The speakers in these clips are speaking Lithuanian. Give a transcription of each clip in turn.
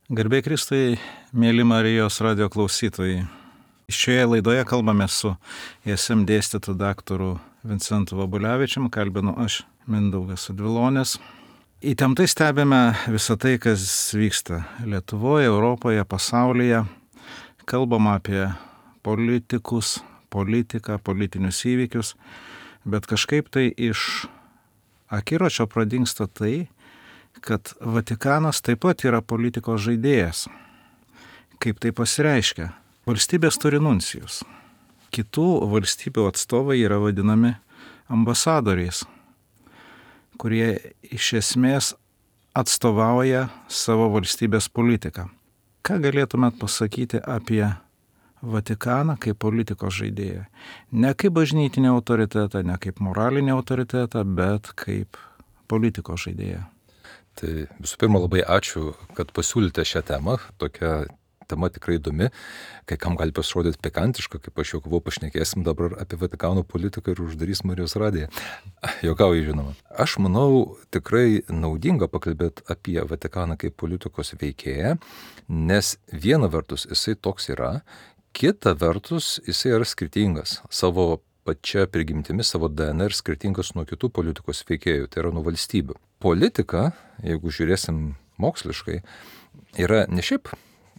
Garbė Kristui, mėly Marijos radio klausytojai. Šioje laidoje kalbame su ISM dėstytoju daktaru Vincentu Vabulevičium, kalbinu aš, Mindaugas Advilonis. Įtemptai stebime visą tai, kas vyksta Lietuvoje, Europoje, pasaulyje. Kalbama apie politikus, politiką, politinius įvykius, bet kažkaip tai iš akiračio pradingsta tai, kad Vatikanas taip pat yra politikos žaidėjas. Kaip tai pasireiškia? Valstybės turi nuncijus. Kitų valstybių atstovai yra vadinami ambasadoriais, kurie iš esmės atstovauja savo valstybės politiką. Ką galėtumėt pasakyti apie Vatikaną kaip politikos žaidėją? Ne kaip bažnytinį autoritetą, ne kaip moralinį autoritetą, bet kaip politikos žaidėją. Tai visų pirma, labai ačiū, kad pasiūlėte šią temą. Tokia tema tikrai įdomi, kai kam gali pasirodyti pikantiška, kaip aš jau pašnekėsim dabar apie Vatikano politiką ir uždarys Marijos radiją. Juokauju, žinoma. Aš manau, tikrai naudinga pakalbėti apie Vatikaną kaip politikos veikėją, nes viena vertus jisai toks yra, kita vertus jisai yra skirtingas savo pačia prigimtimi, savo DNR skirtingas nuo kitų politikos veikėjų, tai yra nuo valstybių. Politika, jeigu žiūrėsim moksliškai, yra ne šiaip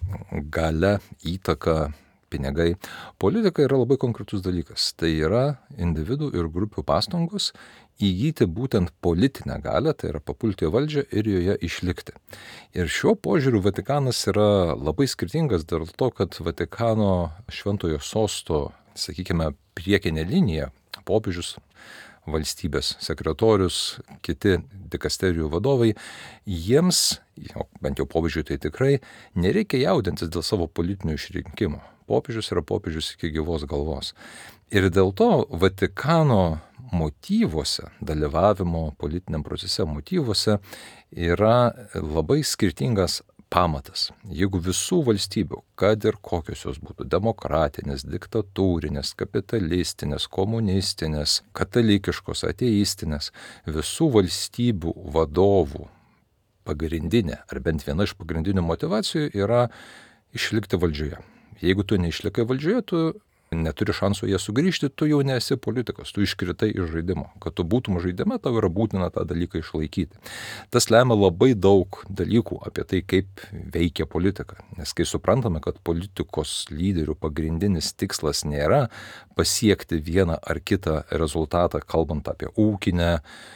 galia, įtaka, pinigai. Politika yra labai konkretus dalykas. Tai yra individų ir grupių pastangos įgyti būtent politinę galią, tai yra papulti į valdžią ir joje išlikti. Ir šiuo požiūriu Vatikanas yra labai skirtingas dėl to, kad Vatikano šventojo sosto, sakykime, priekinė linija, popiežius, valstybės sekretorius, kiti dikasterijų vadovai, jiems, bent jau popiežiui tai tikrai, nereikia jaudintis dėl savo politinio išrinkimo. Popiežius yra popiežius iki gyvos galvos. Ir dėl to Vatikano motyvuose, dalyvavimo politiniam procese motyvuose yra labai skirtingas pamatas. Jeigu visų valstybių, kad ir kokios jos būtų, demokratinės, diktatūrinės, kapitalistinės, komunistinės, katalikiškos, ateistinės, visų valstybių vadovų pagrindinė, ar bent viena iš pagrindinių motyvacijų yra išlikti valdžioje. Jeigu tu neišlikai valdžioje, tu neturi šansų jie sugrįžti, tu jau nesi politikas, tu iškritai iš žaidimo. Kad tu būtum žaidime, tau yra būtina tą dalyką išlaikyti. Tas lemia labai daug dalykų apie tai, kaip veikia politika. Nes kai suprantame, kad politikos lyderių pagrindinis tikslas nėra pasiekti vieną ar kitą rezultatą, kalbant apie ūkinę,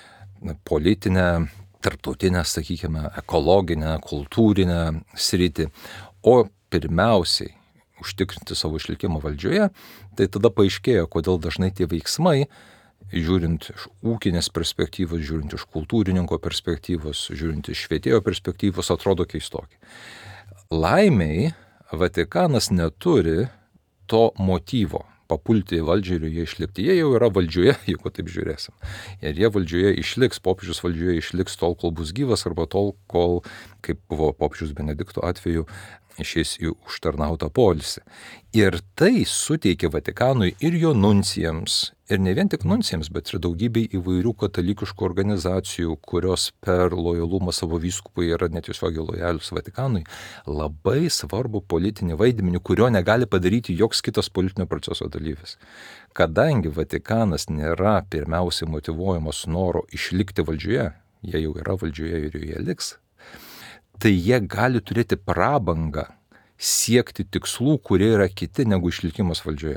politinę, tarptautinę, sakykime, ekologinę, kultūrinę sritį, o pirmiausiai užtikrinti savo išlikimą valdžioje, tai tada paaiškėjo, kodėl dažnai tie veiksmai, žiūrint iš ūkinės perspektyvos, žiūrint iš kultūrininko perspektyvos, žiūrint iš švietėjo perspektyvos, atrodo keistokiai. Laimiai, Vatikanas neturi to motyvo papulti į valdžią ir joje išlikti. Jie jau yra valdžioje, jeigu taip žiūrėsim. Ir jie valdžioje išliks, popiežius valdžioje išliks tol, kol bus gyvas, arba tol, kol, kaip buvo popiežius Benedikto atveju, išeis į užtarnautą poilsį. Ir tai suteikia Vatikanui ir jo nuncijams, ir ne vien tik nuncijams, bet ir daugybei įvairių katalikiškų organizacijų, kurios per lojalumą savo vyskupui yra netiesiogiai lojalius Vatikanui, labai svarbu politinį vaidmenį, kurio negali padaryti joks kitas politinio proceso dalyvis. Kadangi Vatikanas nėra pirmiausiai motyvuojamas noro išlikti valdžioje, jie jau yra valdžioje ir joje liks, tai jie gali turėti prabangą siekti tikslų, kurie yra kiti negu išlikimas valdžioje.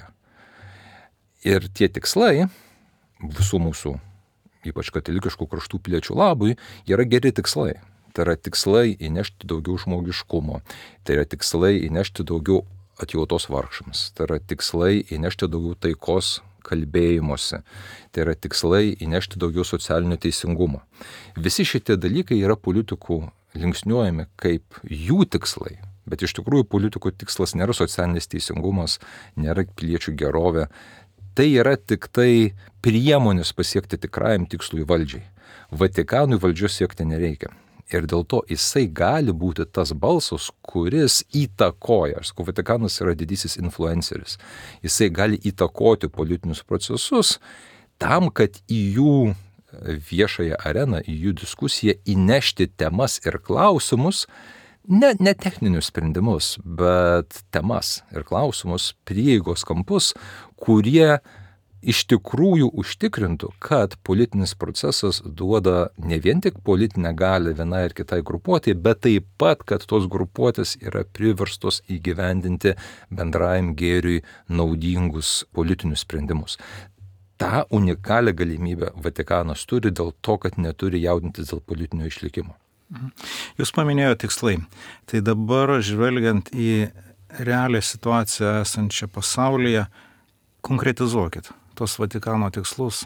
Ir tie tikslai visų mūsų, ypač katalikiškų kraštų piliečių labui, yra geri tikslai. Tai yra tikslai įnešti daugiau žmogiškumo, tai yra tikslai įnešti daugiau atjautos vargšams, tai yra tikslai įnešti daugiau taikos kalbėjimuose, tai yra tikslai įnešti daugiau socialinio teisingumo. Visi šitie dalykai yra politikų linksniuojami kaip jų tikslai, bet iš tikrųjų politikų tikslas nėra socialinis teisingumas, nėra piliečių gerovė. Tai yra tik tai priemonės pasiekti tikrajam tikslui valdžiai. Vatikanui valdžios siekti nereikia. Ir dėl to jisai gali būti tas balsas, kuris įtakoja. Aš sakau, Vatikanas yra didysis influenceris. Jisai gali įtakoti politinius procesus tam, kad į jų viešąją areną, į jų diskusiją įnešti temas ir klausimus, ne techninius sprendimus, bet temas ir klausimus, prieigos kampus, kurie iš tikrųjų užtikrintų, kad politinis procesas duoda ne vien tik politinę galią vienai ir kitai grupuotei, bet taip pat, kad tos grupuotės yra priverstos įgyvendinti bendrajam gėriui naudingus politinius sprendimus. Ta unikalią galimybę Vatikanas turi dėl to, kad neturi jaudintis dėl politinio išlikimo. Jūs paminėjote tikslai. Tai dabar, žvelgiant į realią situaciją esančią pasaulyje, konkretizuokit tos Vatikano tikslus,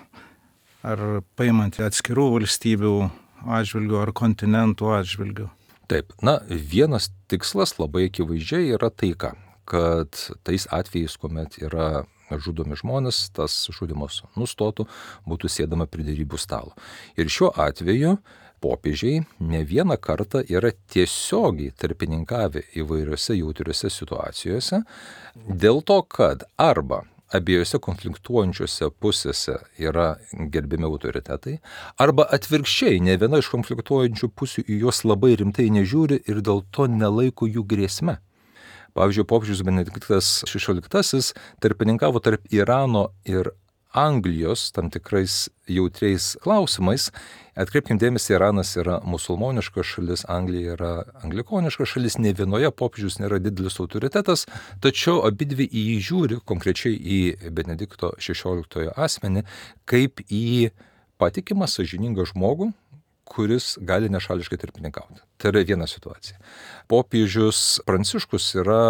ar paimant atskirų valstybių atžvilgių, ar kontinentų atžvilgių. Taip, vienas tikslas labai akivaizdžiai yra taika, kad tais atvejais, kuomet yra žudomi žmonės, tas žudimas nustotų, būtų sėdama prie derybų stalo. Ir šiuo atveju popiežiai ne vieną kartą yra tiesiogiai tarpininkavę įvairiose jautriose situacijose, dėl to, kad arba abiejose konfliktuojančiose pusėse yra gerbiami autoritetai, arba atvirkščiai, ne viena iš konfliktuojančių pusių į juos labai rimtai nežiūri ir dėl to nelaiko jų grėsme. Pavyzdžiui, popiežius Benediktas XVI tarpininkavo tarp Irano ir Anglijos tam tikrais jautriais klausimais. Atkreipkim dėmesį, Iranas yra musulmoniška šalis, Anglija yra anglikoniška šalis, ne vienoje popiežius nėra didelis autoritetas, tačiau abidvi į jį žiūri, konkrečiai į Benedikto XVI asmenį, kaip į patikimą, sąžiningą žmogų, kuris gali nešališkai tarpininkauti. Tai yra viena situacija. Popiežius Pranciškus yra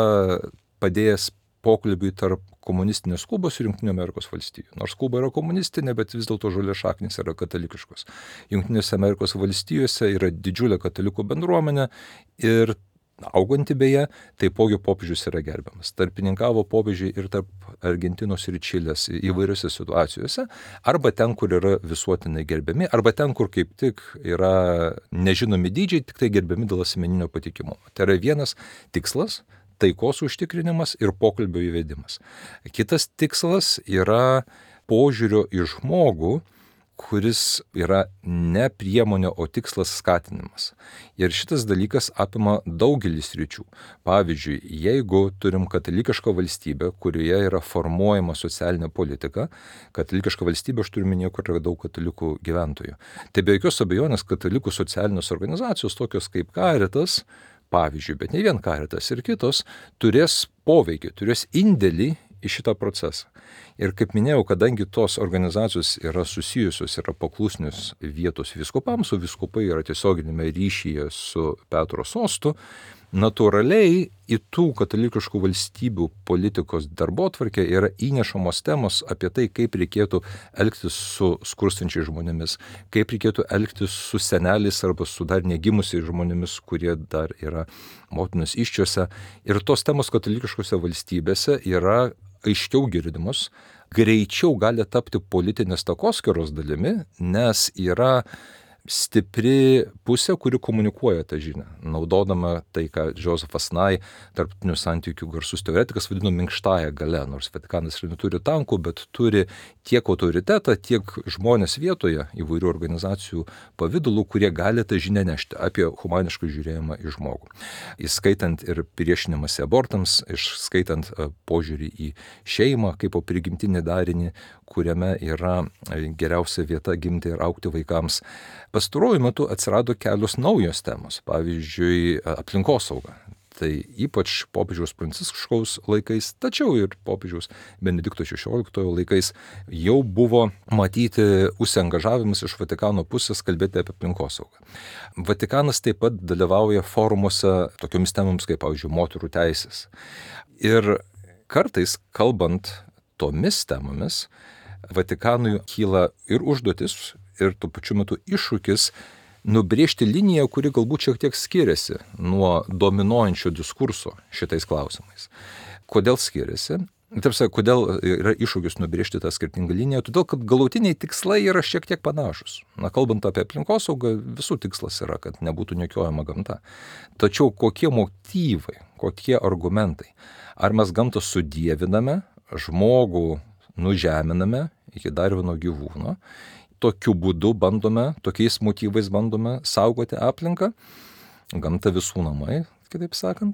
padėjęs pokalbiui tarp komunistinės Kubos ir Jungtinių Amerikos valstijų. Nors Kuba yra komunistinė, bet vis dėlto žolės šaknys yra katalikiškos. Jungtinėse Amerikos valstijose yra didžiulė katalikų bendruomenė ir auganti beje, taipogi popiežius yra gerbiamas. Tarpininkavo popiežiai ir tarp Argentinos ir Čilės įvairiose situacijose, arba ten, kur yra visuotinai gerbiami, arba ten, kur kaip tik yra nežinomi dydžiai, tik tai gerbiami dėl asmeninio patikimumo. Tai yra vienas tikslas, taikos užtikrinimas ir pokalbio įvedimas. Kitas tikslas yra požiūrio į žmogų, kuris yra ne priemonė, o tikslas skatinimas. Ir šitas dalykas apima daugelį sričių. Pavyzdžiui, jeigu turim katalikišką valstybę, kurioje yra formuojama socialinė politika, katalikiška valstybė, aš turiu minėti, kur yra daug katalikų gyventojų. Tai be jokios abejonės katalikų socialinės organizacijos, tokios kaip Caritas, pavyzdžiui, bet ne vien Caritas ir kitos, turės poveikį, turės indėlį į šitą procesą. Ir kaip minėjau, kadangi tos organizacijos yra susijusios, yra paklusnios vietos vyskupams, o vyskupai yra tiesioginėme ryšyje su Petro sostu, natūraliai į tų katalikiškų valstybių politikos darbotvarkę yra įnešamos temos apie tai, kaip reikėtų elgtis su skurstančiais žmonėmis, kaip reikėtų elgtis su seneliais arba su dar negimusiais žmonėmis, kurie dar yra motinos įsčiose. Ir tos temos katalikiškose valstybėse yra aiškiau girdimos, greičiau gali tapti politinės takoskyros dalimi, nes yra stipri pusė, kuri komunikuoja tą žinią, naudodama tai, ką Josefas Nye, tarptautinių santykių garsus teoretikas, vadino minkštąją galią, nors Vatikanas ir neturi tankų, bet turi tiek autoritetą, tiek žmonės vietoje įvairių organizacijų pavydalų, kurie gali tą žinią nešti apie humanišką žiūrėjimą į žmogų. Įskaitant ir priešinimąsi abortams, išskaitant požiūrį į šeimą kaip po prigimtinį darinį, kuriame yra geriausia vieta gimti ir augti vaikams. Pastaruoju metu atsirado kelios naujos temos, pavyzdžiui, aplinkosauga. Tai ypač popiežiaus Pranciškaus laikais, tačiau ir popiežiaus Benedikto XVI laikais jau buvo matyti užsiangažavimas iš Vatikano pusės kalbėti apie aplinkosaugą. Vatikanas taip pat dalyvauja forumuose tokiomis temomis kaip, pavyzdžiui, moterų teisės. Ir kartais, kalbant tomis temomis, Vatikanui kyla ir užduotis, ir tuo pačiu metu iššūkis nubrėžti liniją, kuri galbūt šiek tiek skiriasi nuo dominuojančio diskurso šitais klausimais. Kodėl skiriasi? Kodėl yra iššūkis nubrėžti tą skirtingą liniją? Todėl, kad galutiniai tikslai yra šiek tiek panašus. Kalbant apie aplinkosaugą, visų tikslas yra, kad nebūtų niekiojama gamta. Tačiau kokie motyvai, kokie argumentai? Ar mes gamtą sudieviname, žmogų nužeminame iki dar vieno gyvūno, tokiu būdu bandome, tokiais motyvais bandome saugoti aplinką, gamta visų namai, kitaip sakant.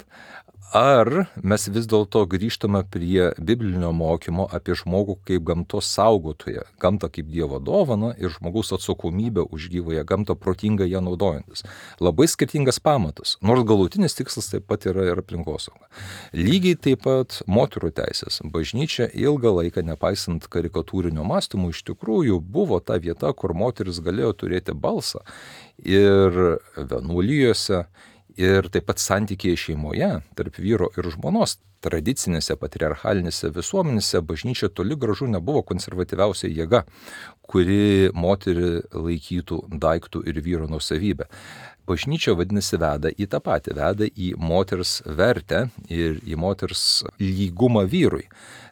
Ar mes vis dėlto grįžtame prie biblinio mokymo apie žmogų kaip gamtos saugotoją, gamtą kaip Dievo dovaną ir žmogaus atsakomybę už gyvąją gamtą protingai ją naudojantis. Labai skirtingas pamatas, nors galutinis tikslas taip pat yra ir aplinkosauga. Lygiai taip pat moterų teisės. Bažnyčia ilgą laiką, nepaisant karikatūrinio mąstymo, iš tikrųjų buvo ta vieta, kur moteris galėjo turėti balsą ir vienuolijose, ir taip pat santykiai šeimoje tarp vyro ir žmonos. Tradicinėse patriarchalinėse visuomenėse bažnyčia toli gražu nebuvo konservatyviausia jėga, kuri moterį laikytų daiktų ir vyro nuosavybę. Bažnyčia, vadinasi, veda į tą patį, veda į moters vertę ir į moters lygumą vyrui.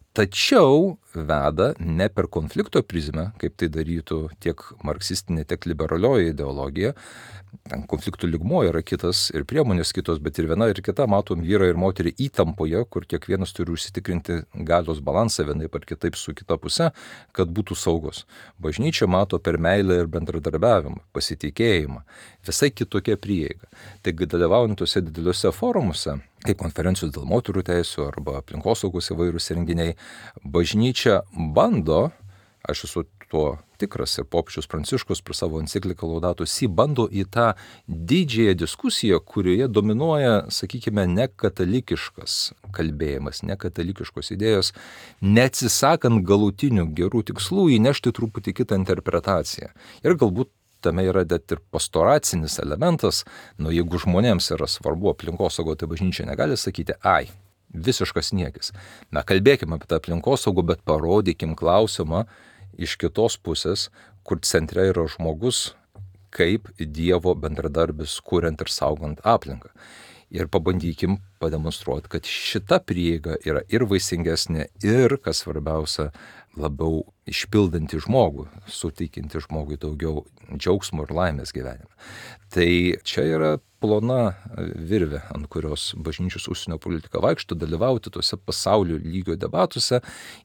Tačiau veda ne per konflikto prizmę, kaip tai darytų tiek marksistinė, tiek liberalioji ideologija. Ten konfliktų lygmuo yra kitas ir priemonės kitos, bet ir viena ir kita matom vyrą ir moterį įtampoje, kur kiekvienas turi užsitikrinti galios balansą vienaip ar kitaip su kita puse, kad būtų saugus. Bažnyčia mato per meilę ir bendradarbiavimą, pasitikėjimą, visai kitokia prieiga. Taigi dalyvaujant tuose dideliuose forumuose, kaip konferencijos dėl moterų teisių arba aplinkosaugos įvairūs renginiai, bažnyčia bando, aš esu tuo tikras ir popiežius Pranciškus per savo encikliką Laudato Si bando į tą didžiąją diskusiją, kurioje dominuoja, sakykime, nekatalikiškas kalbėjimas, nekatalikiškos idėjos, neatsisakant galutinių gerų tikslų įnešti truputį kitą interpretaciją. Ir galbūt tame yra net ir pastoracinis elementas, jeigu žmonėms yra svarbu aplinkosaugo, tai bažnyčia negali sakyti, visiškas niekis. Kalbėkime apie tą aplinkosaugą, bet parodykim klausimą iš kitos pusės, kur centre yra žmogus, kaip Dievo bendradarbis, kuriant ir saugant aplinką. Ir pabandykim pademonstruoti, kad šita prieiga yra ir vaisingesnė, ir, kas svarbiausia, labiau išpildanti žmogų, suteikinti žmogui daugiau džiaugsmo ir laimės gyvenime. Tai čia yra plona virvė, ant kurios bažnyčios užsienio politika vaikšto, dalyvauti tuose pasaulio lygio debatuose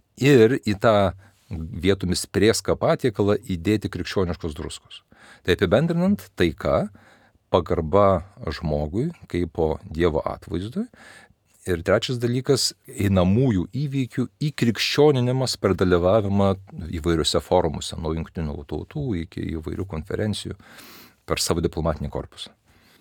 ir į tą vietomis prėską patiekalą įdėti krikščioniškos druskos. Tai apibendrinant, taika, pagarba žmogui kaip po Dievo atvaizdui. Ir trečias dalykas - einamųjų įvykių įkrikščioninimas per dalyvavimą įvairiuose forumuose, nuo jungtinių tautų iki įvairių konferencijų per savo diplomatinį korpusą.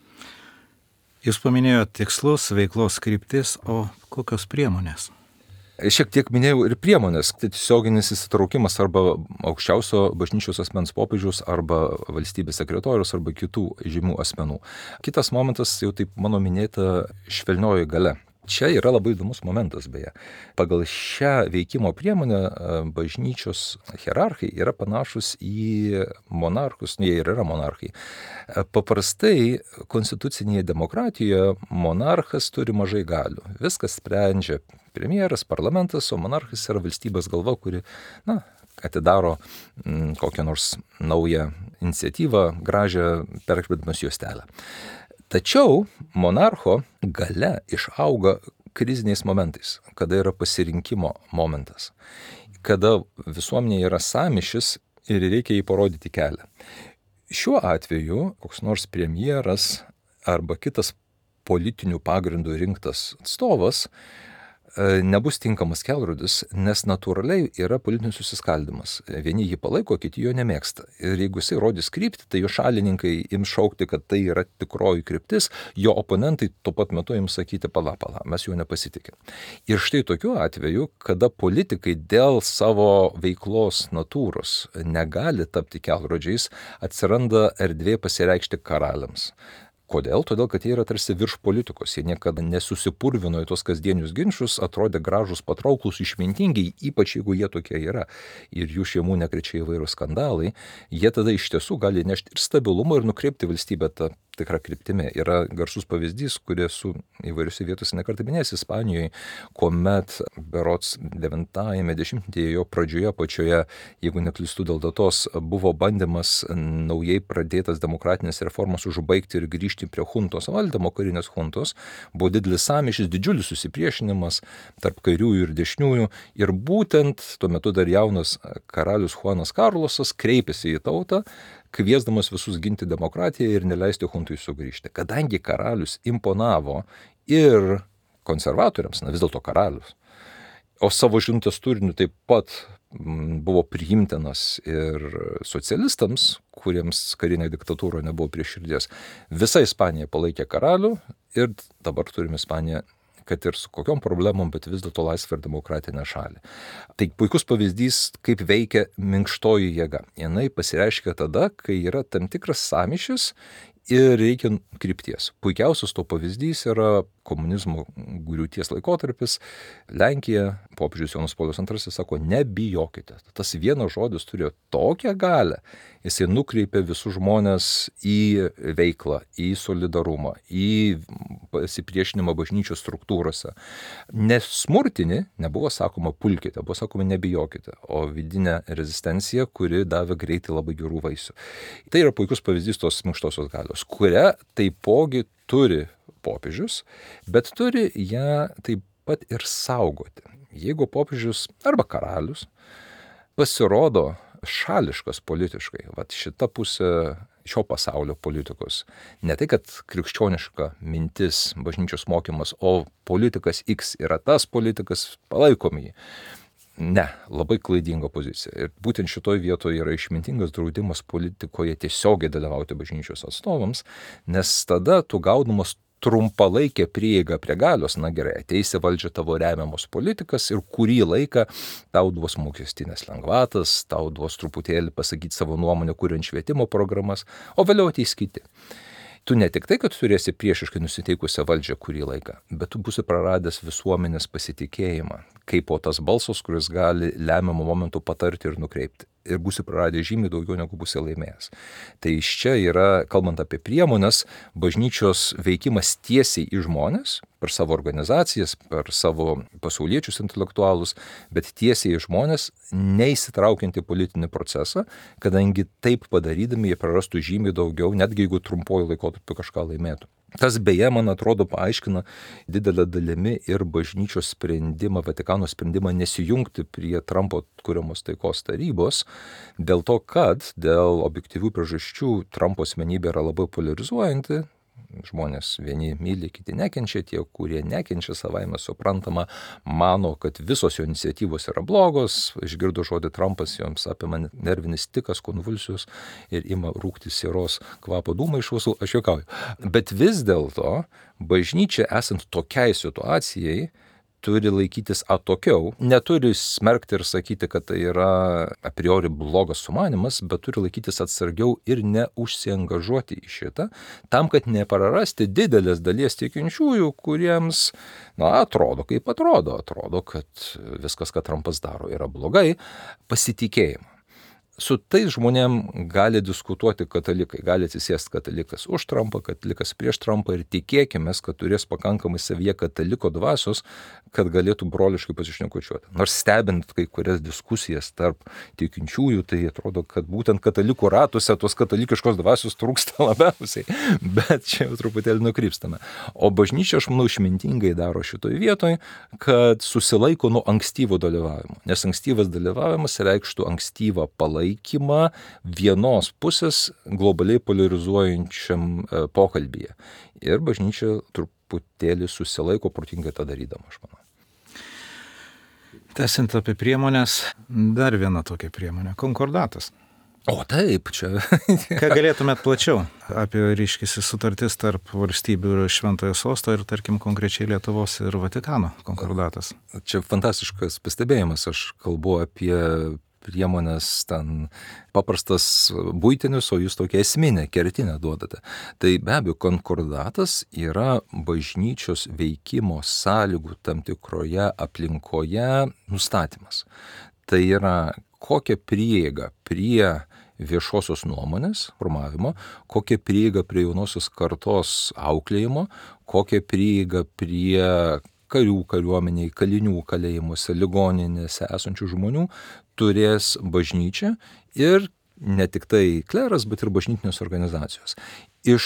Jūs paminėjote tikslus, veiklos kryptis, o kokios priemonės? Šiek tiek minėjau ir priemonės, tai tiesioginis įsitraukimas arba aukščiausio bažnyčios asmens popiežiaus arba valstybės sekretorius arba kitų žymių asmenų. Kitas momentas, jau taip mano minėta, švelnioji galia. Čia yra labai įdomus momentas beje. Pagal šią veikimo priemonę bažnyčios hierarchai yra panašus į monarchus, jie ir yra monarchai. Paprastai konstitucinėje demokratijoje monarchas turi mažai galių. Viskas sprendžia premjeras, parlamentas, o monarchas yra valstybės galva, kuri, atidaro kokią nors naują iniciatyvą, gražią perkvėdamas juostelę. Tačiau monarcho galia išauga kriziniais momentais, kada yra pasirinkimo momentas, kada visuomenė yra sąmyšis ir reikia jį parodyti kelią. Šiuo atveju koks nors premjeras arba kitas politinių pagrindų rinktas atstovas nebus tinkamas kelrodis, nes natūraliai yra politinis susiskaldimas. Vieni jį palaiko, kiti jo nemėgsta. Ir jeigu jisai rodys kryptį, tai jo šalininkai ims šaukti, kad tai yra tikroji kryptis, jo oponentai tuo pat metu ims sakyti, pala, mes juo nepasitikim. Ir štai tokiu atveju, kada politikai dėl savo veiklos natūros negali tapti kelrodžiais, atsiranda erdvė pasireikšti karaliams. Kodėl? Todėl, kad jie yra tarsi virš politikos, jie niekada nesusipurvino į tos kasdienius ginčius, atrodė gražus, patrauklus, išmintingi, ypač jeigu jie tokie yra ir jų šeimų nekrečia įvairūs skandalai, jie tada iš tiesų gali nešti ir stabilumą ir nukreipti valstybę tą tikrą kryptimį. Yra garsus pavyzdys, kurį esu įvairiuose vietose nekartą minėjęs Ispanijoje, kuomet berods 90-ame dešimtmetyje jo pradžioje pačioje, jeigu neklystu dėl datos, buvo bandymas naujai pradėtas demokratinės reformas užbaigti ir grįžti prie huntos valdymo, karinės huntos. Buvo didelis sąmyšis, didžiulis susipriešinimas tarp kairiųjų ir dešiniųjų. Ir būtent tuo metu dar jaunas karalius Juanas Karlosas kreipėsi į tautą, kviesdamas visus ginti demokratiją ir neleisti huntui sugrįžti. Kadangi karalius imponavo ir konservatoriams, vis dėlto karalius, o savo žinutės turiniu taip pat buvo priimtinas ir socialistams, kuriems karinė diktatūra nebuvo prie širdies. Visa Ispanija palaikė karalių ir dabar turime Ispaniją, kad ir su kokiom problemom, bet vis dėlto laisvą ir demokratinę šalį. Tai puikus pavyzdys, kaip veikia minkštoji jėga. Jinai pasireiškia tada, kai yra tam tikras sąmyšis ir reikia krypties. Puikiausias to pavyzdys yra komunizmo griūties laikotarpis. Lenkija, popiežius Jonas Paulius II sako, nebijokite. Tas vienas žodis turėjo tokią galią. Jisai nukreipė visus žmonės į veiklą, į solidarumą, į pasipriešinimą bažnyčios struktūrose. Nesmurtinį, nebuvo sakoma pulkite, buvo sakoma nebijokite, o vidinė rezistencija, kuri davė greitai labai gerų vaisių. Tai yra puikus pavyzdys tos minkštosios galios, kurią taipogi turi popiežius, bet turi ją taip pat ir saugoti. Jeigu popiežius arba karalius pasirodo šališkas politiškai, šita pusė šio pasaulio politikos, ne tai, kad krikščioniška mintis, bažnyčios mokymas, o politikas X yra tas politikas, palaikom jį. Ne, labai klaidinga pozicija. Ir būtent šitoje vietoje yra išmintingas draudimas politikoje tiesiogiai dalyvauti bažnyčios atstovams, nes tada tu gaudamas trumpalaikę prieigą prie galios, na gerai, ateis į valdžią tavo remiamos politikas ir kurį laiką tau duos mokestinės lengvatas, tau duos truputėlį pasakyti savo nuomonę, kuriant švietimo programas, o vėliau ateis kiti. Tu ne tik tai, kad turėsi priešiškai nusiteikusią valdžią kurį laiką, bet tu būsi praradęs visuomenės pasitikėjimą, kaip po tas balsas, kuris gali lemiamų momentų patarti ir nukreipti. Ir būsi praradęs žymiai daugiau, negu būsi laimėjęs. Tai iš čia yra, kalbant apie priemonės, bažnyčios veikimas tiesiai į žmonės, per savo organizacijas, per savo pasauliečius intelektualus, bet tiesiai į žmonės, neįsitraukiant į politinį procesą, kadangi taip padarydami jie prarastų žymiai daugiau, netgi jeigu trumpuoju laikotarpiu kažką laimėtų. Tas beje, man atrodo, paaiškina didelę dalimi ir bažnyčios sprendimą, Vatikano sprendimą nesijungti prie Trumpo kuriamos taikos tarybos, dėl to, kad dėl objektyvių priežasčių Trumpo asmenybė yra labai polarizuojanti. Žmonės vieni myli, kiti nekenčia, tie, kurie nekenčia, savaime suprantama, mano, kad visos jo iniciatyvos yra blogos, išgirdo žodį Trumpas, joms apima nervinis tikas, konvulsijos ir ima rūkti sieros kvapo dūmai iš ausų, aš juokauju. Bet vis dėlto bažnyčia, esant tokiai situacijai, turi laikytis atokiau, neturi smerkti ir sakyti, kad tai yra a priori blogas sumanimas, bet turi laikytis atsargiau ir neužsiangažuoti į šitą, tam, kad neprarasti didelės dalies tikinčiųjų, kuriems, atrodo, kad viskas, ką Trumpas daro, yra blogai, pasitikėjimą. Su tais žmonėm gali diskutuoti katalikai, gali atsisėsti katalikas už Trumpą, katalikas prieš Trumpą ir tikėkime, kad turės pakankamai savyje kataliko dvasios, kad galėtų broliškai pasišnekučiuoti. Nors stebint kai kurias diskusijas tarp tikinčiųjų, tai atrodo, kad būtent katalikų ratuose tos katalikiškos dvasios trūksta labiausiai, bet čia jau truputėlį nukrypstame. O bažnyčia, aš manau, išmintingai daro šitoje vietoje, kad susilaiko nuo ankstyvo dalyvavimo, nes ankstyvas dalyvavimas reikštų ankstyvą palaikymą vienos pusės globaliai polarizuojančiam pokalbyje. Ir bažnyčia truputėlį susilaiko protingai tą darydama, aš manau. Tęsiant apie priemonės, dar viena tokia priemonė – konkordatas. O taip, čia. Ką galėtumėt plačiau apie, reiškiasi, sutartis tarp valstybių ir Šventojo Sosto ir, tarkim, konkrečiai Lietuvos ir Vatikano konkordatas? Čia fantastiškas pastebėjimas, aš kalbu apie priemonės ten paprastas buitinius, o jūs tokia esminė, kertinę duodate. Tai be abejo, konkordatas yra bažnyčios veikimo sąlygų tam tikroje aplinkoje nustatymas. Tai yra kokia prieiga prie viešosios nuomonės formavimo, kokia prieiga prie jaunosios kartos auklėjimo, kokia prieiga prie karių kariuomeniai, kalinių kalėjimuose, ligoninėse esančių žmonių turės bažnyčia ir ne tik tai kleras, bet ir bažnytinės organizacijos. Iš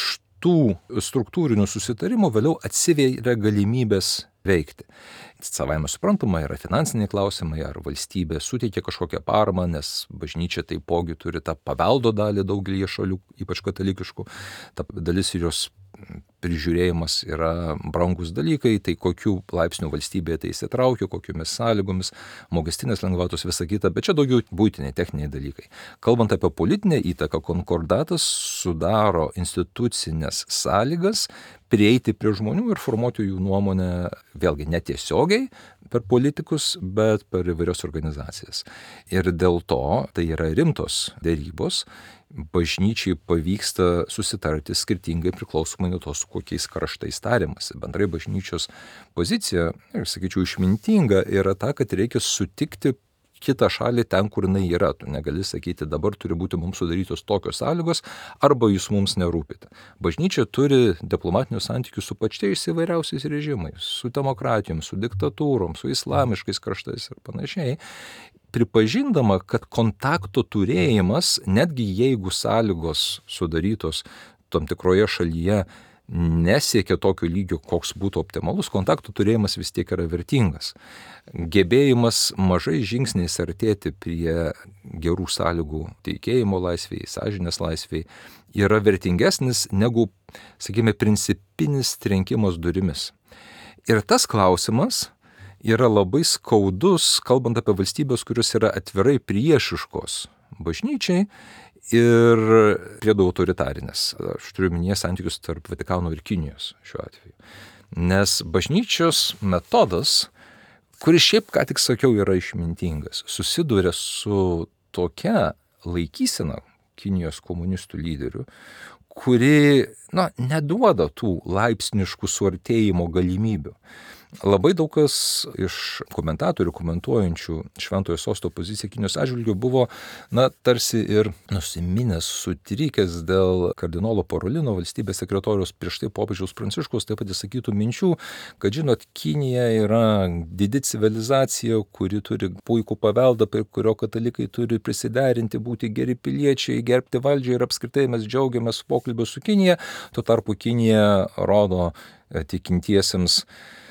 tų struktūrinių susitarimų vėliau atsiveria galimybės veikti. Savaime suprantama, yra finansiniai klausimai, ar valstybė suteikia kažkokią paramą, nes bažnyčia taipogi turi tą paveldo dalį daugelį šalių, ypač katalikiškų. Ta dalis ir jos prižiūrėjimas yra brangus dalykai, tai kokių laipsnių valstybėje tai įsitraukia, kokiomis sąlygomis, mokestinės lengvatos, visa kita, bet čia daugiau būtiniai, techniniai dalykai. Kalbant apie politinę įtaką, konkordatas sudaro institucinės sąlygas prieiti prie žmonių ir formuoti jų nuomonę, vėlgi netiesiogiai per politikus, bet per įvairios organizacijas. Ir dėl to tai yra rimtos dėrybos. Bažnyčiai pavyksta susitarti skirtingai priklausomai nuo to, su kokiais kraštais tariamasi. Bendrai bažnyčios pozicija, sakyčiau, išmintinga yra ta, kad reikia sutikti kitą šalį ten, kur jinai yra. Tu negali sakyti, dabar turi būti mums sudarytos tokios sąlygos, arba jūs mums nerūpite. Bažnyčia turi diplomatinius santykius su pačiais įvairiausiais režimais, su demokratijom, su diktatūrom, su islamiškais kraštais ir panašiai, pripažindama, kad kontakto turėjimas, netgi jeigu sąlygos sudarytos tam tikroje šalyje nesiekia tokio lygio, koks būtų optimalus, kontakto turėjimas vis tiek yra vertingas. Gebėjimas mažai žingsniais artėti prie gerų sąlygų teikėjimo laisvėj, sąžinės laisvėj yra vertingesnis negu, sakykime, principinis trenkimas durimis. Ir tas klausimas yra labai skaudus, kalbant apie valstybės, kurios yra atvirai priešiškos bažnyčiai ir priedo autoritarinės. Aš turiu minėję santykius tarp Vatikano ir Kinijos šiuo atveju. Nes bažnyčios metodas, kuris šiaip, ką tik sakiau, yra išmintingas, susiduria su tokia laikysena Kinijos komunistų lyderių, kuri neduoda tų laipsniškų suartėjimo galimybių. Labai daug kas iš komentatorių komentuojančių Šventojo Sosto poziciją Kinijos atžvilgiu buvo, tarsi ir nusiminęs, sutrikęs dėl kardinolo Parolino, valstybės sekretoriaus, prieš tai popiežiaus Pranciškaus, taip pat įsakytų minčių, kad, žinot, Kinija yra didi civilizacija, kuri turi puikų paveldą, prie kurio katalikai turi prisiderinti, būti geri piliečiai, gerbti valdžią ir apskritai mes džiaugiamės pokalbio su Kinija. Tuo tarpu Kinija rodo tikintiesiems,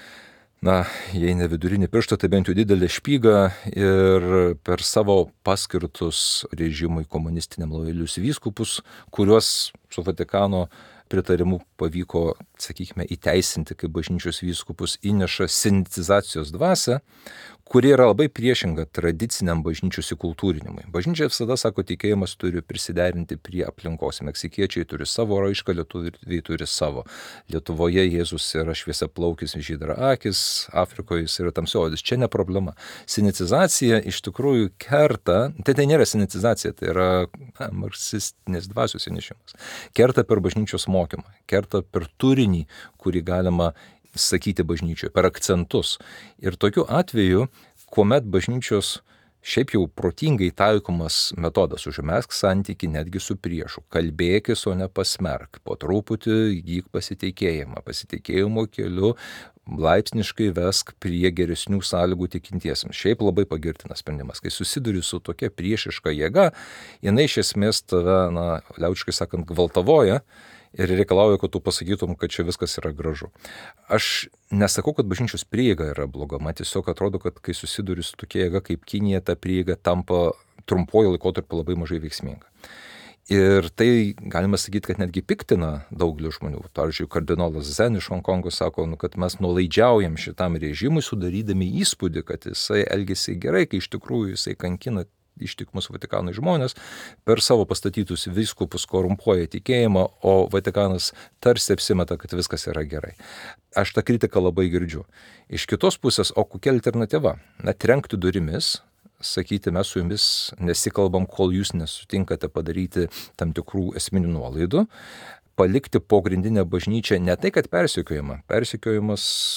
jei ne vidurinį pirštą, tai bent jau didelę špygą ir per savo paskirtus režimui komunistiniam lojalius vyskupus, kuriuos su Vatikano pritarimu pavyko, sakykime, įteisinti kaip bažnyčios vyskupus, įneša sinetizacijos dvasią, kuri yra labai priešinga tradiciniam bažnyčios įkultūrinimui. Bažnyčia visada sako, tikėjimas turi prisiderinti prie aplinkos. Meksikiečiai turi savo raišką, lietuviai turi savo. Lietuvoje Jėzus yra šviesiaplaukis, žydraakis, Afrikoje jis yra tamsiaodis. Čia ne problema. Sinetizacija iš tikrųjų kerta, tai nėra sinetizacija, tai yra marksistinės dvasios įnešimas. Kerta per bažnyčios mokymą, kerta per turinį, kurį galima sakyti bažnyčioje, per akcentus. Ir tokiu atveju, kuomet bažnyčios šiaip jau protingai taikomas metodas, užmegzk santykį netgi su priešu, kalbėkis, o ne pasmerk, po truputį įgyk pasitikėjimo keliu, laipsniškai vesk prie geresnių sąlygų tikintiesiems. Šiaip labai pagirtinas sprendimas. Kai susiduri su tokia priešiška jėga, jinai iš esmės tave, liaudiškai sakant, gvaltavoja ir reikalauja, kad tu pasakytum, kad čia viskas yra gražu. Aš nesakau, kad bažnyčios prieiga yra bloga, man tiesiog atrodo, kad kai susiduri su tokia jėga kaip Kinija, ta prieiga tampa trumpuoju laikotarpiu labai mažai veiksminga. Ir tai galima sakyti, kad netgi piktina daugelį žmonių. Pavyzdžiui, kardinolas Zen iš Honkongo sako, kad mes nuolaidžiaujam šitam režimui, sudarydami įspūdį, kad jisai elgėsi gerai, kai iš tikrųjų jisai kankina ištikimus Vatikanui žmonės, per savo pastatytus vyskupus korumpuoja tikėjimą, o Vatikanas tarsi apsimeta, kad viskas yra gerai. Aš tą kritiką labai girdžiu. Iš kitos pusės, o kokia alternatyva? Trenkti durimis, sakyti, mes su jumis nesikalbam, kol jūs nesutinkate padaryti tam tikrų esminių nuolaidų, palikti pogrindinę bažnyčią ne tai, kad persekiojimas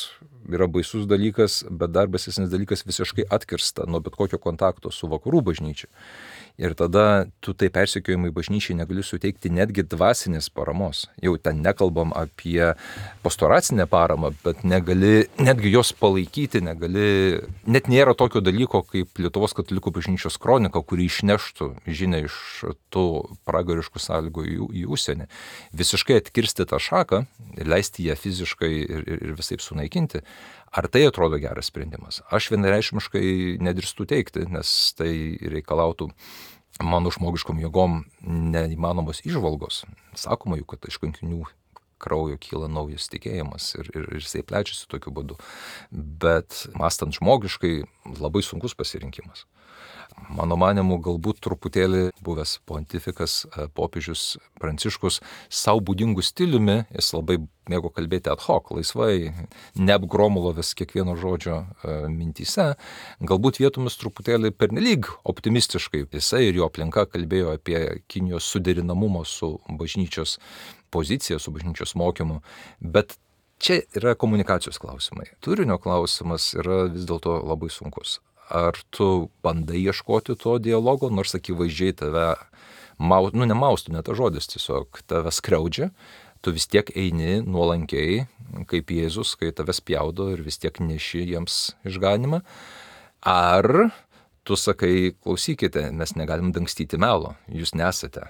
yra baisus dalykas, bet dar baisesnis dalykas visiškai atkirsta nuo bet kokio kontakto su vakarų bažnyčia. Ir tada tu tai persekiojimai bažnyčiai negali suteikti netgi dvasinės paramos. Jau ten nekalbam apie pastoracinę paramą, bet negali netgi jos palaikyti, net nėra tokio dalyko kaip Lietuvos katalikų bažnyčios kronika, kuri išneštų žinią iš tų pragariškų sąlygų į užsienį. Visiškai atkirsti tą šaką, leisti ją fiziškai ir visaip sunaikinti. Ar tai atrodo geras sprendimas? Aš vienareikšmiškai nedrįstu teikti, nes tai reikalautų mano žmogiškom jėgom neįmanomos įžvalgos. Sakoma juk, kad iš kankinių kraujo kyla naujas tikėjimas ir jisai plečiasi tokiu būdu. Bet mąstant žmogiškai, labai sunkus pasirinkimas. Mano manimu, galbūt truputėlį buvęs pontifikas popiežius Pranciškus savo būdingų stiliumi, jis labai mėgo kalbėti ad hoc, laisvai, neapgromulovęs kiekvieno žodžio mintyse, galbūt vietomis truputėlį pernelyg optimistiškai jisai ir jo aplinka kalbėjo apie Kinijos suderinamumą su bažnyčios pozicija, su bažnyčios mokymu, bet čia yra komunikacijos klausimai. Turinio klausimas yra vis dėlto labai sunkus. Ar tu bandai ieškoti to dialogo, nors akivaizdžiai tave, nemaustų, ne ta žodis, tiesiog tave skriaudžia, tu vis tiek eini nuolankiai, kaip Jėzus, kai tave spjaudo ir vis tiek neši jiems išganimą. Ar tu sakai, klausykite, mes negalim dangstyti melo, jūs nesate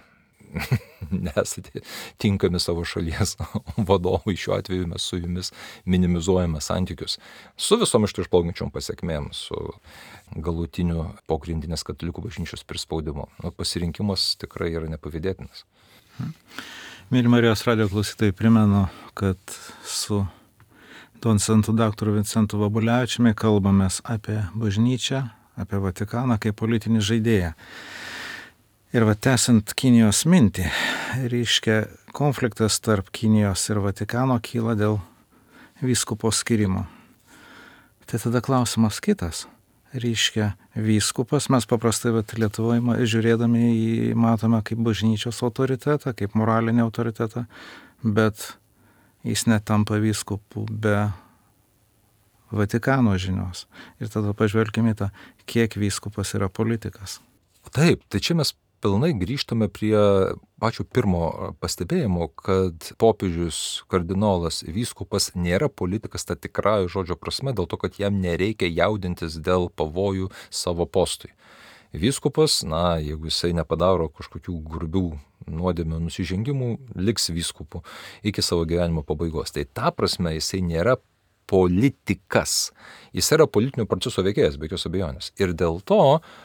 tinkami savo šalies vadovai, šiuo atveju mes su jumis minimizuojame santykius su visom iš to išplaukiančiom pasekmėm, su galutiniu pogrindinės katalikų bažnyčios prispaudimu. Pasirinkimas tikrai yra nepavydėtinas. Mėly Marijos radijo klausytojai, primenu, kad su docentu daktaru Vincentu Vabulevičiumi kalbamės apie bažnyčią, apie Vatikaną kaip politinį žaidėją. Ir tęsiant Kinijos mintį, reiškia, konfliktas tarp Kinijos ir Vatikano kyla dėl vyskupo skirimo. Tai tada klausimas kitas. Reiškia, vyskupas, mes paprastai Lietuvoje žiūrėdami jį matome kaip bažnyčios autoritetą, kaip moralinį autoritetą, bet jis netampa vyskupu be Vatikano žinios. Ir tada pažvelkime tą, kiek vyskupas yra politikas. Taip, tai čia mes pilnai grįžtame prie pačio pirmo pastebėjimo, kad popiežius, kardinolas, vyskupas nėra politikas ta tikrąja žodžio prasme, dėl to, kad jam nereikia jaudintis dėl pavojų savo postui. Vyskupas, jeigu jisai nepadaro kažkokių grubių nuodėmių nusižengimų, liks vyskupu iki savo gyvenimo pabaigos. Tai ta prasme jisai nėra politikas. Jis yra politinio proceso veikėjas, be jokios abejonės. Ir dėl to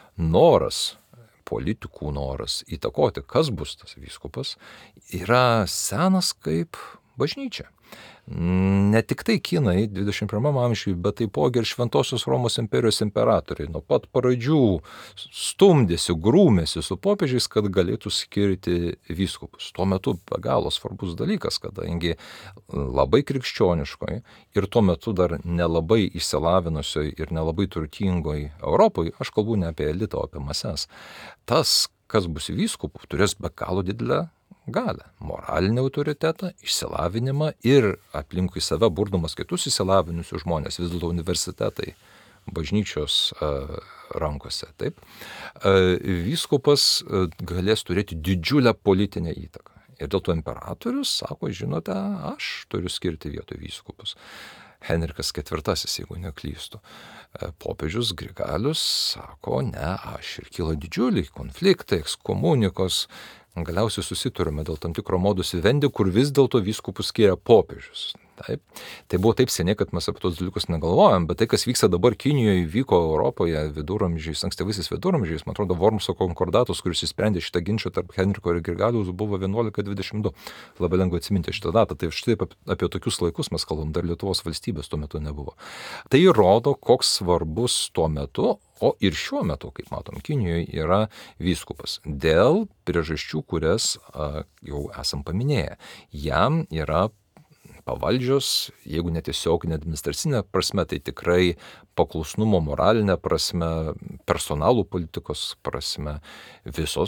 politikų noras įtakoti, kas bus tas vyskupas, yra senas kaip bažnyčia. Ne tik tai kinai 21 amžiuje, bet taipogi ir Šventosios Romos imperijos imperatoriai nuo pat pradžių stumdėsi, grūmėsi su popiežiais, kad galėtų skirti vyskupus. Tuo metu be galo svarbus dalykas, kadangi labai krikščioniškoj ir tuo metu dar nelabai išsilavinusioj ir nelabai turtingoj Europoje, aš kalbu ne apie elitą, o apie mases, tas, kas bus vyskupu, turės be galo didelę galę, moralinį autoritetą, išsilavinimą ir aplinkui save burdamas kitus išsilavinusius žmonės, vis dėlto universitetai, bažnyčios rankose. Taip. Vyskupas galės turėti didžiulę politinę įtaką. Ir dėl to imperatorius sako, žinote, aš turiu skirti vietoj vyskupus. Henrikas IV, jeigu neklystu. Popiežius Grigalius sako, ne, aš, ir kyla didžiuliai konfliktai, ekskomunikos. Galiausiai susiturime dėl tam tikro modus vivendi, kur vis dėlto vyskupus skiria popiežius. Taip. Tai buvo taip seniai, kad mes apie tos dalykus negalvojam, bet tai, kas vyksta dabar Kinijoje, vyko Europoje viduramžiais, ankstyvaisiais viduramžiais, man atrodo, Wormso konkordatas, kuris įsprendė šitą ginčą tarp Henriko ir Grigaliaus, buvo 1122. Labai lengva atsiminti šitą datą. Tai štai apie tokius laikus mes kalbam, dar Lietuvos valstybės tuo metu nebuvo. Tai rodo, koks svarbus tuo metu, o ir šiuo metu, kaip matom, Kinijoje yra vyskupas. Dėl priežasčių, kurias jau esam paminėję. Jam yra pavaldžios, jeigu netiesioginė administracinė prasme, tai tikrai paklusnumo moralinė prasme, personalų politikos prasme, visos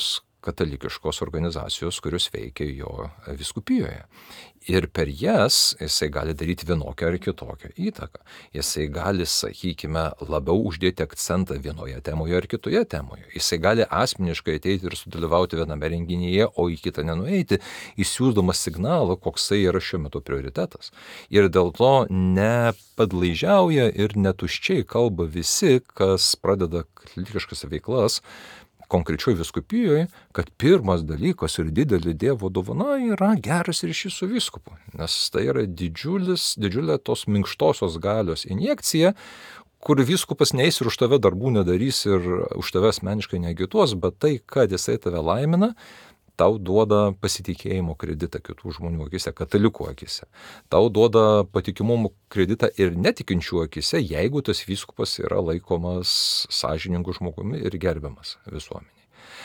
katalikiškos organizacijos, kurios veikia jo vyskupijoje. Ir per jas jisai gali daryti vienokią ar kitokią įtaką. Jisai gali, sakykime, labiau uždėti akcentą vienoje temoje ar kitoje temoje. Jisai gali asmeniškai ateiti ir sudalyvauti viename renginyje, o į kitą nenueiti, įsiūsdamas signalą, koksai yra šiuo metu prioritetas. Ir dėl to nepadlaižiauja ir netuščiai kalba visi, kas pradeda katalikiškas veiklas konkrečioj vyskupijoje, kad pirmas dalykas ir didelė Dievo dovana yra geras ryšys su vyskupu. Nes tai yra didžiulė tos minkštosios galios injekcija, kur vyskupas neis ir už tave darbų nedarys ir už tave asmeniškai neagituos, bet tai, kad jisai tave laimina, tau duoda pasitikėjimo kreditą kitų žmonių akise, katalikų akise. Tau duoda patikimumo kreditą ir netikinčių akise, jeigu tas vyskupas yra laikomas sąžiningu žmogumi ir gerbiamas visuomeniai.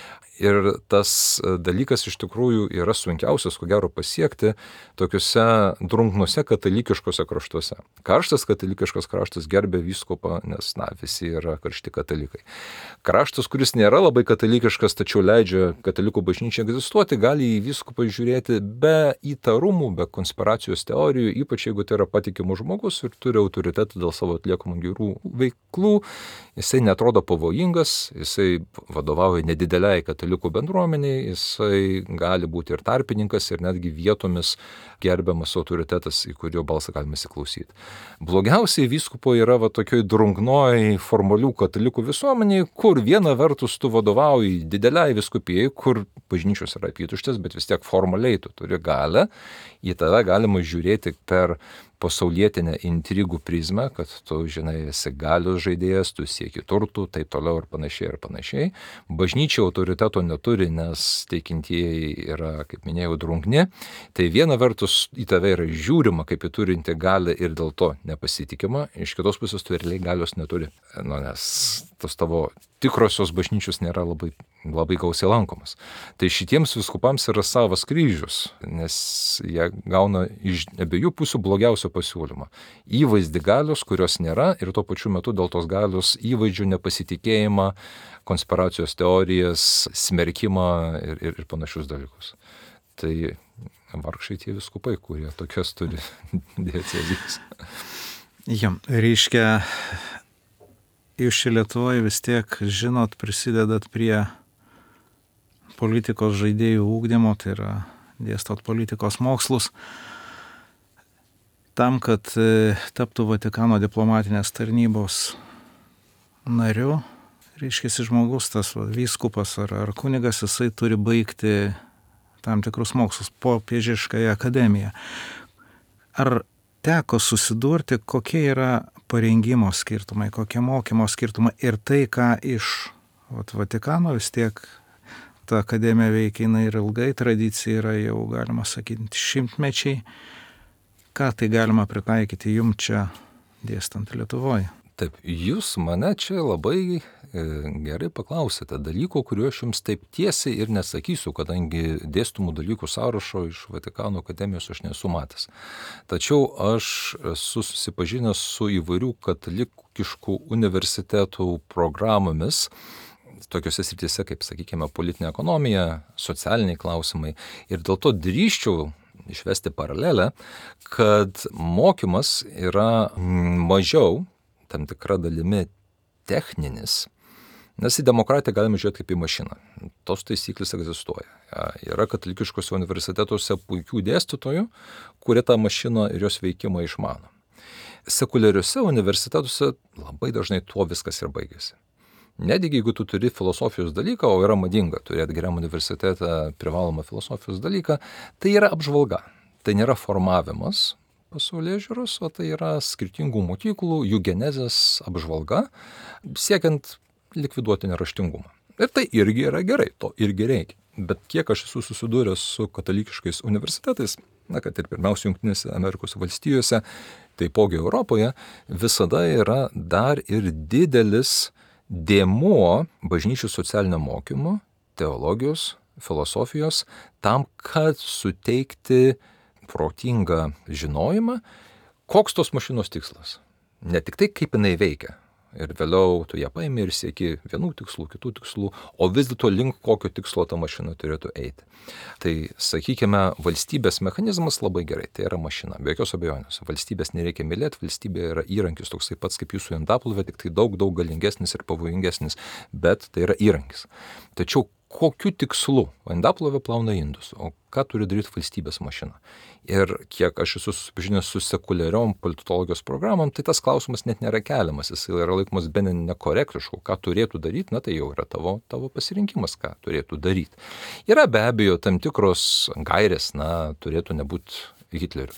Ir tas dalykas iš tikrųjų yra sunkiausias, ko gero, pasiekti tokiuose drungnuose katalikiškose kraštuose. Karštas katalikiškas kraštas gerbia vyskupą, nes, visi yra karšti katalikai. Kraštas, kuris nėra labai katalikiškas, tačiau leidžia katalikų bažnyčiai egzistuoti, gali į vyskupą žiūrėti be įtarumų, be konspiracijos teorijų, ypač jeigu tai yra patikimas žmogus ir turi autoritetą dėl savo atliekamų gerų veiklų. Jisai netrodo pavojingas, jisai vadovauja nedideliai katalikų bendruomeniai, jisai gali būti ir tarpininkas, ir netgi vietomis gerbiamas autoritetas, į kurio balsą galime įsiklausyti. Blogiausiai vyskupo yra tokioj drungnoj formalių katalikų visuomeniai, kur viena vertus tu vadovauji dideliai vyskupijai, kur bažnyčios yra apytuštės, bet vis tiek formaliai tu turi galią, į tave galima žiūrėti per pasaulietinę intrigų prizmę, kad tu, esi galios žaidėjas, tu sieki turtų, taip toliau ir panašiai ir panašiai. Bažnyčia autoriteto neturi, nes teikintieji yra, kaip minėjau, drungni. Tai viena vertus į tave yra žiūrima, kaip į turinti galią ir dėl to nepasitikima, iš kitos pusės tu realiai galios neturi. Nes tos tavo tikrosios bažnyčios nėra labai gausiai lankomas. Tai šitiems vyskupams yra savas kryžius, nes jie gauna iš abiejų pusių blogiausio pasiūlymą. Įvaizdį galios, kurios nėra, ir tuo pačiu metu dėl tos galios įvaizdžių nepasitikėjimą, konspiracijos teorijas, smerkimą ir panašius dalykus. Tai vargšai tie vyskupai, kurie tokias turi diecezijas. Reiškia, jūs čia Lietuvoje vis tiek žinot, prisidedat prie politikos žaidėjų ugdymo, tai yra dėstot politikos mokslus, tam, kad taptų Vatikano diplomatinės tarnybos nariu, reiškia, žmogus, tas vyskupas ar kunigas, jisai turi baigti tam tikrus mokslus, popiežiškąją akademiją. Ar teko susidurti, kokie yra parengimo skirtumai, kokie mokymo skirtumai ir tai, ką iš Vatikano vis tiek ta akademija veikia, jinai ir ilgai, tradicija yra jau, galima sakyti, šimtmečiai. Ką tai galima pritaikyti jum čia dėstant Lietuvoje? Taip, jūs mane čia labai gerai paklausėte dalyko, kuriuo aš jums taip tiesiai ir nesakysiu, kadangi dėstomų dalykų sąrašo iš Vatikano akademijos aš nesu matęs. Tačiau aš esu susipažinęs su įvairių katalikiškų universitetų programomis, tokiuose srityse kaip, sakykime, politinė ekonomija, socialiniai klausimai. Ir dėl to drįsčiau išvesti paralelę, kad mokymas yra mažiau tam tikra dalimi techninis, nes į demokratiją galime žiūrėti kaip į mašiną. Tos taisyklės egzistuoja. Yra katalikiškose universitetuose puikių dėstytojų, kurie tą mašiną ir jos veikimą išmano. Sekuliariuose universitetuose labai dažnai tuo viskas ir baigėsi. Netgi jeigu tu turi filosofijos dalyką, o yra madinga turėti geram universitete privalomą filosofijos dalyką, tai yra apžvalga. Tai nėra formavimas pasaulėžiūros, o tai yra skirtingų mokyklų, jų genezės apžvalga, siekiant likviduoti neraštingumą. Ir tai irgi yra gerai, to irgi reikia. Bet kiek aš esu susidūręs su katalikiškais universitetais, kad ir pirmiausia Jungtinėse Amerikos valstijose, taipogi Europoje, visada yra dar ir didelis dėmuo bažnyčių socialinio mokymo, teologijos, filosofijos, tam, kad suteikti protingą žinojimą, koks tos mašinos tikslas. Ne tik tai, kaip jinai veikia, Ir vėliau tu ją paimi ir sieki vienų tikslų, kitų tikslų, o vis dėlto link kokio tikslo ta mašina turėtų eiti. Tai, sakykime, valstybės mechanizmas labai gerai, tai yra mašina, be jokios abejonės. Valstybės nereikia mylėti, valstybė yra įrankis toksai pats kaip jūsų indaplovė, tik tai daug galingesnis ir pavojingesnis, bet tai yra įrankis. Tačiau kokiu tikslu? Indaplovė plauna indus, o ką turi daryti valstybės mašina? Ir kiek aš esu susipažinęs su sekuliariom politologijos programom, tai tas klausimas net nėra keliamas, jis yra laikomas bene nekorektišku, ką turėtų daryti, na tai jau yra tavo pasirinkimas, ką turėtų daryti. Yra be abejo tam tikros gairės, na, turėtų nebūti Hitleriu,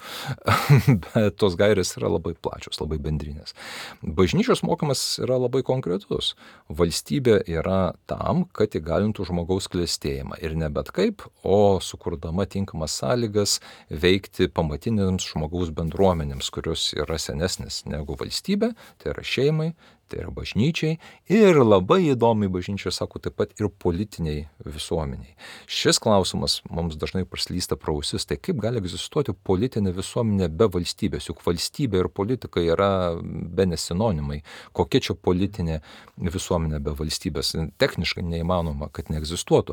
bet tos gairės yra labai plačios, labai bendrinės. Bažnyčios mokymas yra labai konkretus. Valstybė yra tam, kad įgalintų žmogaus klestėjimą ir ne bet kaip, o sukurdama tinkamas sąlygas veikti pamatinėms žmogaus bendruomenėms, kurios yra senesnės negu valstybė, tai yra šeimai, tai yra bažnyčiai ir labai įdomiai bažnyčia sako taip pat ir politiniai visuomeniai. Šis klausimas mums dažnai praslysta pro ausis, tai kaip gali egzistuoti politinė visuomenė be valstybės, juk valstybė ir politika yra bene sinonimai. Kokia čia politinė visuomenė be valstybės? Techniškai neįmanoma, kad neegzistuotų.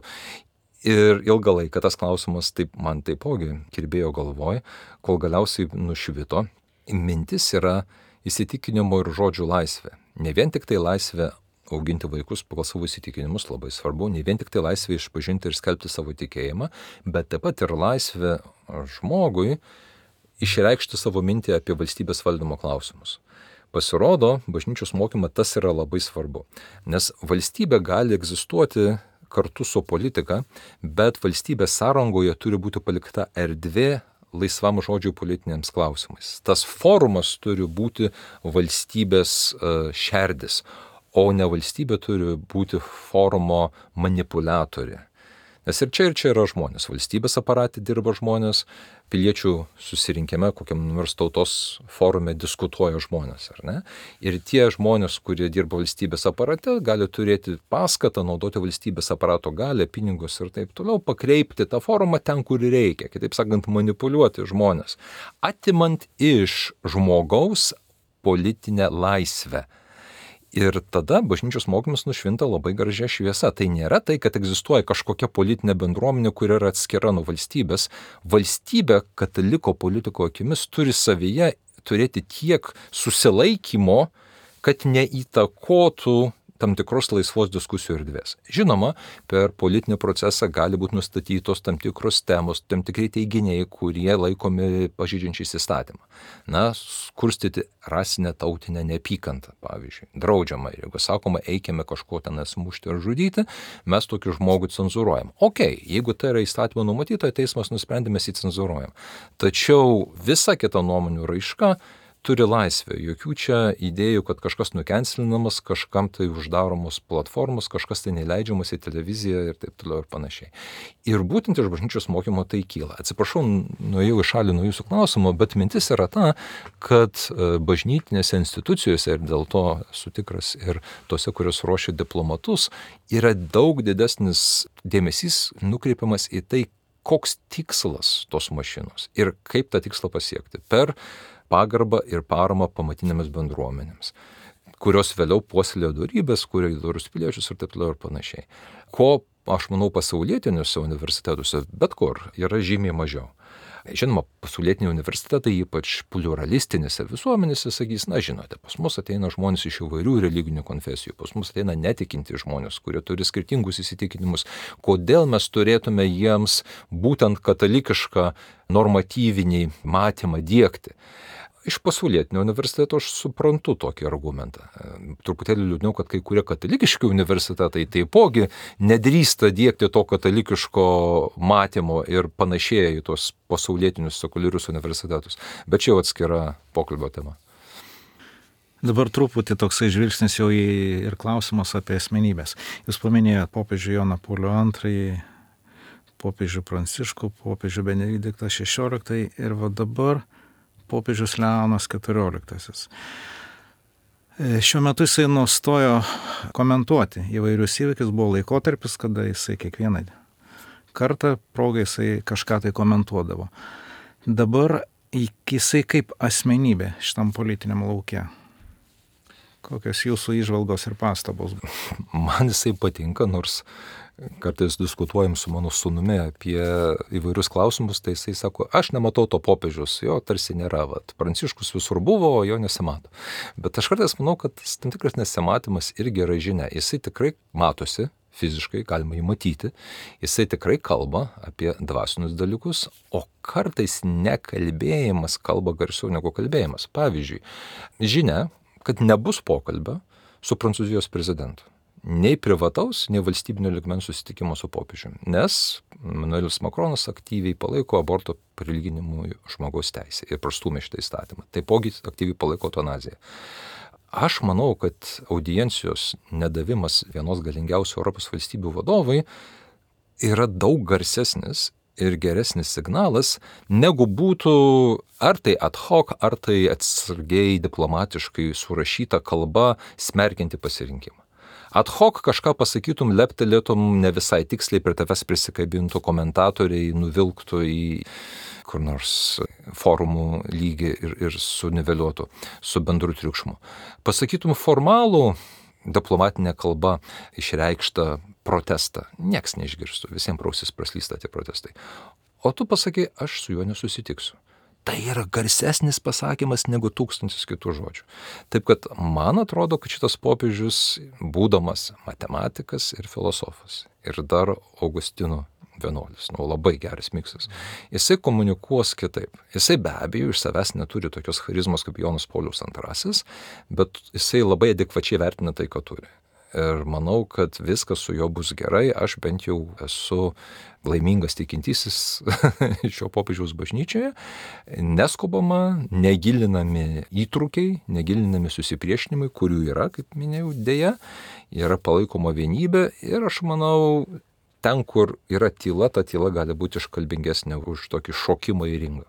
Ir ilgą laiką tas klausimas man taipogi kirbėjo galvoj, kol galiausiai nušvito. Mintis yra įsitikinimo ir žodžių laisvė. Ne vien tik tai laisvė auginti vaikus pagal savo įsitikinimus, labai svarbu, ne vien tik tai laisvė išpažinti ir skelbti savo tikėjimą, bet taip pat ir laisvė žmogui išreikšti savo mintį apie valstybės valdymo klausimus. Pasirodo, bažnyčios mokyme tas yra labai svarbu, nes valstybė gali egzistuoti kartu su politika, bet valstybės sąrangoje turi būti palikta erdvė laisvam žodžiui politiniams klausimais. Tas forumas turi būti valstybės šerdis, o ne valstybė turi būti forumo manipuliatorė. Nes ir čia yra žmonės. Valstybės aparate dirba žmonės, piliečių susirinkime, kokiam nors tautos forume diskutuoja žmonės, ar ne? Ir tie žmonės, kurie dirba valstybės aparate, gali turėti paskatą, naudoti valstybės aparato galią, pinigus ir taip toliau, pakreipti tą forumą ten, kur reikia, kitaip sakant, manipuliuoti žmonės, atimant iš žmogaus politinę laisvę. Ir tada bažnyčios mokymas nušvinta labai gražia šviesa. Tai nėra tai, kad egzistuoja kažkokia politinė bendruomenė, kuri yra atskira nuo valstybės. Valstybė kataliko politiko akimis turi savyje turėti tiek susilaikymo, kad neįtakotų tam tikros laisvos diskusijų erdvės. Žinoma, per politinį procesą gali būti nustatytos tam tikros temos, tam tikri teiginiai, kurie laikomi pažeidžiančiais įstatymą. Na, kurstyti rasinę tautinę neapykantą, pavyzdžiui, draudžiama. Ir jeigu sakoma, eikime kažko ten smušti ar žudyti, mes tokį žmogų cenzuruojam. Jeigu tai yra įstatymo numatyta, teismas nusprendė, mes jį cenzuruojam. Tačiau visa kita nuomonių raiška turi laisvę, jokių čia idėjų, kad kažkas nukencelinamas, kažkam tai uždaromos platformos, kažkas tai neįleidžiamas į televiziją ir taip toliau ir panašiai. Ir būtent iš bažnyčios mokymo tai kyla. Atsiprašau, nuėjau į šalį nuo jūsų klausimo, bet mintis yra ta, kad bažnytinėse institucijose, ir dėl to esu tikras ir tose, kurios ruošia diplomatus, yra daug didesnis dėmesys nukreipiamas į tai, koks tikslas tos mašinos ir kaip tą tikslą pasiekti per pagarbą ir paramą pamatinėmis bendruomenėms, kurios vėliau puoselėjo dorybės, kuria įdorus piliečius ir taip toliau ir panašiai. Ko, aš manau, pasaulietiniuose universitetuose, bet kur, yra žymiai mažiau. Žinoma, pasaulietiniai universitetai, ypač pluralistinėse visuomenėse, sakys, na žinote, pas mus ateina žmonės iš įvairių religinių konfesijų, pas mus ateina netikinti žmonės, kurie turi skirtingus įsitikinimus, kodėl mes turėtume jiems būtent katalikišką normatyvinį matymą diegti. Iš pasaulietinio universiteto aš suprantu tokį argumentą. Truputėlį liūdniau, kad kai kurie katalikiški universitetai taipogi nedrįsta diegti to katalikiško matymo ir panašėja į tos pasaulietinius sekuliarius universitetus. Bet čia jau atskira pokalbio tema. Dabar truputį toksai žvilgsnis jau ir klausimas apie asmenybės. Jūs paminėjote popiežių Joną Paulių II, popiežių Pranciškų, popiežių Benediktą XVI ir va dabar popiežius Leonas XIV. Šiuo metu jisai nustojo komentuoti įvairius įvykius, buvo laikotarpis, kada jisai kiekvieną kartą progą jisai kažką tai komentuodavo. Dabar jisai kaip asmenybė šitam politiniam lauke. Kokios jūsų įžvalgos ir pastabos? Man jisai patinka, nors kartais diskutuojam su mano sūnumi apie įvairius klausimus, tai jisai sako, aš nematau to popiežiaus, jo tarsi nėra, Pranciškus visur buvo, o jo nesimato. Bet aš kartais manau, kad tam tikras nesimatymas irgi yra žinia. Jisai tikrai matosi, fiziškai galima jį matyti, jisai tikrai kalba apie dvasinius dalykus, o kartais nekalbėjimas kalba garsiau negu kalbėjimas. Pavyzdžiui, žinia, kad nebus pokalbio su Prancūzijos prezidentu. Nei privataus, nei valstybinio lygmens susitikimo su popiežiumi, nes Emmanuelis Macronas aktyviai palaiko aborto prilyginimui žmogaus teisę ir prastūmė šitą įstatymą. Taipogi aktyviai palaiko eutanaziją. Aš manau, kad audiencijos nedavimas vienos galingiausių Europos valstybių vadovai yra daug garsesnis ir geresnis signalas, negu būtų ar tai ad hoc, ar tai atsargiai diplomatiškai surašyta kalba smerkianti pasirinkimą. Ad hoc kažką pasakytum, leptelėtum ne visai tiksliai, prie tavęs prisikabintų komentatoriai, nuvilktų į kur nors forumų lygį ir suniveliuotų su bendru triukšmu. Pasakytum formalų diplomatinę kalbą išreikštą protestą. Nieks neišgirstų, visiems prausis praslysta tie protestai. O tu pasakai, aš su juo nesusitiksiu. Tai yra garsesnis pasakymas negu 1000 kitų žodžių. Taip kad man atrodo, kad šitas popiežius, būdamas matematikas ir filosofas, ir dar Augustino vienuolis, labai geras miksas, jisai komunikuos kitaip. Jisai be abejo iš savęs neturi tokios charizmos kaip Jonas Paulius II, bet jisai labai adekvačiai vertina tai, ką turi. Ir manau, kad viskas su juo bus gerai. Aš bent jau esu laimingas tikintysis šio popiežiaus bažnyčioje. Neskubama, negilinami įtrūkiai, negilinami susipriešinimai, kurių yra, kaip minėjau, dėja, yra palaikoma vienybė ir aš manau, ten, kur yra tyla, ta tyla gali būti iškalbingesnė už tokį šokimą į ringą.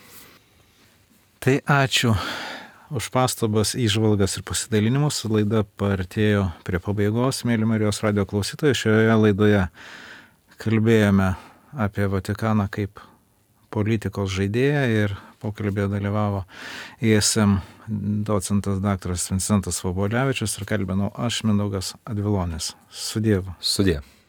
Tai ačiū už pastabas, įžvalgas ir pasidalinimus. Laida paartėjo prie pabaigos. Mėly Marijos radijo klausytojai, šioje laidoje kalbėjome apie Vatikaną kaip politikos žaidėją ir pokalbėje dalyvavo ISM docentas daktaras Vincentas Vobolevičius ir kalbinau aš, Mindaugas Advilonis. Su Dievu. Sudie.